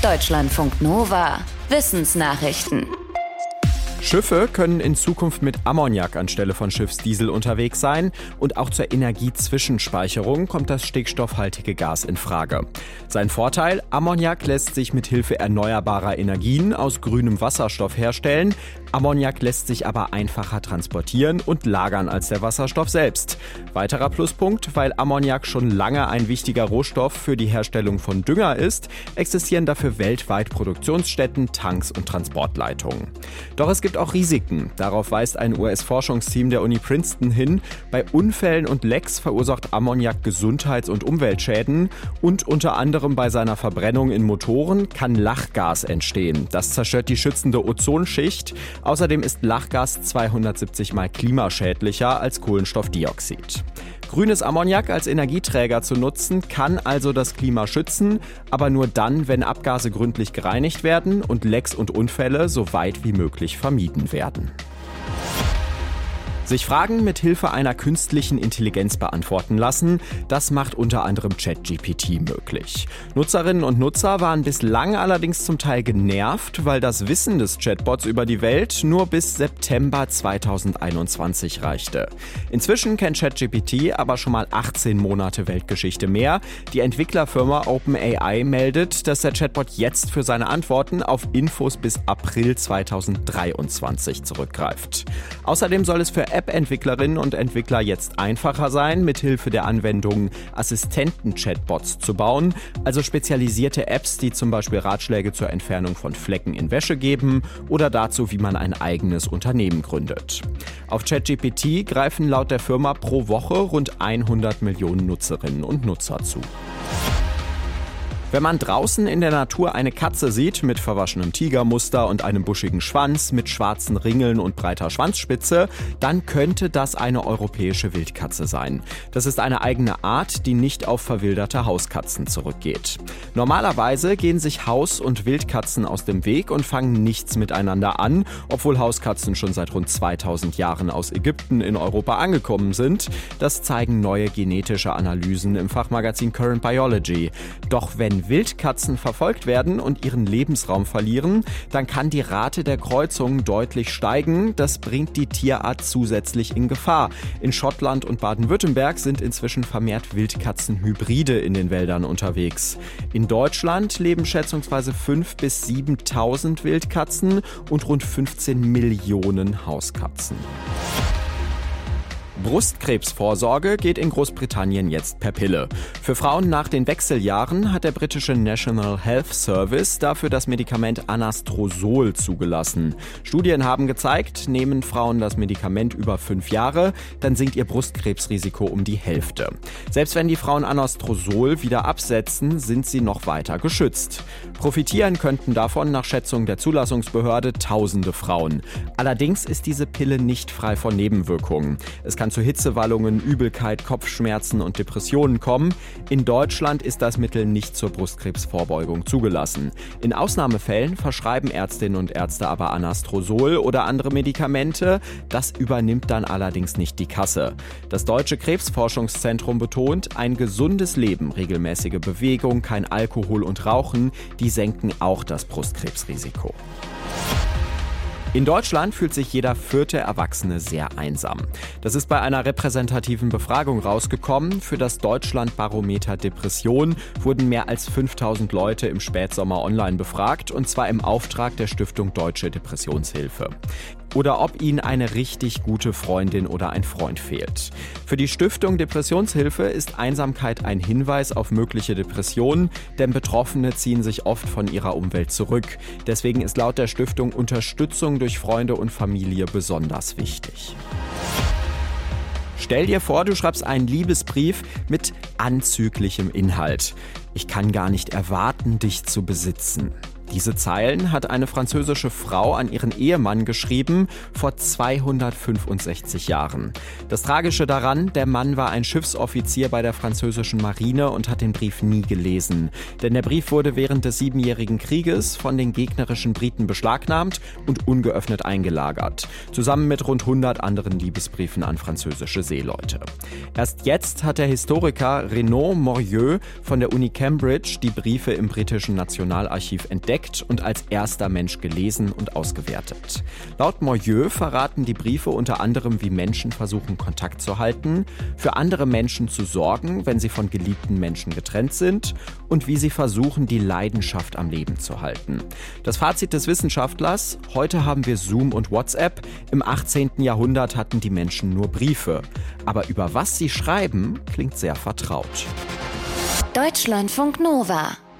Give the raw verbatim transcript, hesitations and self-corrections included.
Deutschlandfunk Nova. Wissensnachrichten. Schiffe können in Zukunft mit Ammoniak anstelle von Schiffsdiesel unterwegs sein und auch zur Energiezwischenspeicherung kommt das stickstoffhaltige Gas in Frage. Sein Vorteil: Ammoniak lässt sich mit Hilfe erneuerbarer Energien aus grünem Wasserstoff herstellen. Ammoniak lässt sich aber einfacher transportieren und lagern als der Wasserstoff selbst. Weiterer Pluspunkt: weil Ammoniak schon lange ein wichtiger Rohstoff für die Herstellung von Dünger ist, existieren dafür weltweit Produktionsstätten, Tanks und Transportleitungen. Doch es gibt auch Risiken. Darauf weist ein U S-Forschungsteam der Uni Princeton hin. Bei Unfällen und Lecks verursacht Ammoniak Gesundheits- und Umweltschäden und unter anderem bei seiner Verbrennung in Motoren kann Lachgas entstehen. Das zerstört die schützende Ozonschicht. Außerdem ist Lachgas zweihundertsiebzig Mal klimaschädlicher als Kohlenstoffdioxid. Grünes Ammoniak als Energieträger zu nutzen, kann also das Klima schützen, aber nur dann, wenn Abgase gründlich gereinigt werden und Lecks und Unfälle so weit wie möglich vermieden werden. Sich Fragen mit Hilfe einer künstlichen Intelligenz beantworten lassen, das macht unter anderem ChatGPT möglich. Nutzerinnen und Nutzer waren bislang allerdings zum Teil genervt, weil das Wissen des Chatbots über die Welt nur bis September zweitausendeinundzwanzig reichte. Inzwischen kennt ChatGPT aber schon mal achtzehn Monate Weltgeschichte mehr. Die Entwicklerfirma OpenAI meldet, dass der Chatbot jetzt für seine Antworten auf Infos bis April zweitausenddreiundzwanzig zurückgreift. Außerdem soll es für App-Entwicklerinnen und Entwickler jetzt einfacher sein, mithilfe der Anwendung Assistenten-Chatbots zu bauen, also spezialisierte Apps, die zum Beispiel Ratschläge zur Entfernung von Flecken in Wäsche geben oder dazu, wie man ein eigenes Unternehmen gründet. Auf ChatGPT greifen laut der Firma pro Woche rund hundert Millionen Nutzerinnen und Nutzer zu. Wenn man draußen in der Natur eine Katze sieht mit verwaschenem Tigermuster und einem buschigen Schwanz, mit schwarzen Ringeln und breiter Schwanzspitze, dann könnte das eine europäische Wildkatze sein. Das ist eine eigene Art, die nicht auf verwilderte Hauskatzen zurückgeht. Normalerweise gehen sich Haus- und Wildkatzen aus dem Weg und fangen nichts miteinander an, obwohl Hauskatzen schon seit rund zweitausend Jahren aus Ägypten in Europa angekommen sind. Das zeigen neue genetische Analysen im Fachmagazin Current Biology. Doch wenn Wildkatzen verfolgt werden und ihren Lebensraum verlieren, dann kann die Rate der Kreuzungen deutlich steigen. Das bringt die Tierart zusätzlich in Gefahr. In Schottland und Baden-Württemberg sind inzwischen vermehrt Wildkatzenhybride in den Wäldern unterwegs. In Deutschland leben schätzungsweise fünftausend bis siebentausend Wildkatzen und rund fünfzehn Millionen Hauskatzen. Brustkrebsvorsorge geht in Großbritannien jetzt per Pille. Für Frauen nach den Wechseljahren hat der britische National Health Service dafür das Medikament Anastrozol zugelassen. Studien haben gezeigt, nehmen Frauen das Medikament über fünf Jahre, dann sinkt ihr Brustkrebsrisiko um die Hälfte. Selbst wenn die Frauen Anastrozol wieder absetzen, sind sie noch weiter geschützt. Profitieren könnten davon nach Schätzung der Zulassungsbehörde tausende Frauen. Allerdings ist diese Pille nicht frei von Nebenwirkungen. Es kann zu Hitzewallungen, Übelkeit, Kopfschmerzen und Depressionen kommen. In Deutschland ist das Mittel nicht zur Brustkrebsvorbeugung zugelassen. In Ausnahmefällen verschreiben Ärztinnen und Ärzte aber Anastrozol oder andere Medikamente. Das übernimmt dann allerdings nicht die Kasse. Das Deutsche Krebsforschungszentrum betont, ein gesundes Leben, regelmäßige Bewegung, kein Alkohol und Rauchen, die senken auch das Brustkrebsrisiko. In Deutschland fühlt sich jeder vierte Erwachsene sehr einsam. Das ist bei einer repräsentativen Befragung rausgekommen. Für das Deutschlandbarometer Depression wurden mehr als fünftausend Leute im Spätsommer online befragt, und zwar im Auftrag der Stiftung Deutsche Depressionshilfe. Oder ob ihnen eine richtig gute Freundin oder ein Freund fehlt. Für die Stiftung Depressionshilfe ist Einsamkeit ein Hinweis auf mögliche Depressionen, denn Betroffene ziehen sich oft von ihrer Umwelt zurück. Deswegen ist laut der Stiftung Unterstützung durch Freunde und Familie besonders wichtig. Stell dir vor, du schreibst einen Liebesbrief mit anzüglichem Inhalt. Ich kann gar nicht erwarten, dich zu besitzen. Diese Zeilen hat eine französische Frau an ihren Ehemann geschrieben, vor zweihundertfünfundsechzig Jahren. Das Tragische daran, der Mann war ein Schiffsoffizier bei der französischen Marine und hat den Brief nie gelesen. Denn der Brief wurde während des Siebenjährigen Krieges von den gegnerischen Briten beschlagnahmt und ungeöffnet eingelagert. Zusammen mit rund hundert anderen Liebesbriefen an französische Seeleute. Erst jetzt hat der Historiker Renaud Morieux von der Uni Cambridge die Briefe im britischen Nationalarchiv entdeckt und als erster Mensch gelesen und ausgewertet. Laut Morieux verraten die Briefe unter anderem, wie Menschen versuchen, Kontakt zu halten, für andere Menschen zu sorgen, wenn sie von geliebten Menschen getrennt sind und wie sie versuchen, die Leidenschaft am Leben zu halten. Das Fazit des Wissenschaftlers: Heute haben wir Zoom und WhatsApp. Im achtzehnten Jahrhundert hatten die Menschen nur Briefe. Aber über was sie schreiben, klingt sehr vertraut. Deutschlandfunk Nova